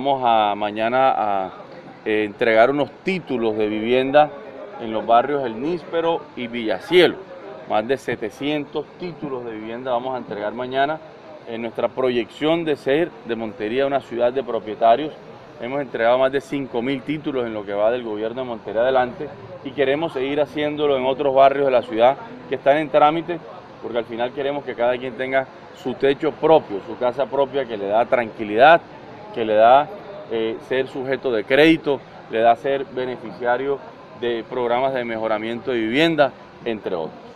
vamos a mañana a entregar unos títulos de vivienda en los barrios El Níspero y Villacielo. Más de 700 títulos de vivienda vamos a entregar mañana. En nuestra proyección de ser de Montería una ciudad de propietarios, hemos entregado más de 5.000 títulos en lo que va del gobierno de Montería adelante y queremos seguir haciéndolo en otros barrios de la ciudad que están en trámite, porque al final queremos que cada quien tenga su techo propio, su casa propia, que le da tranquilidad, que le da ser sujeto de crédito, le da ser beneficiario de programas de mejoramiento de vivienda, entre otros.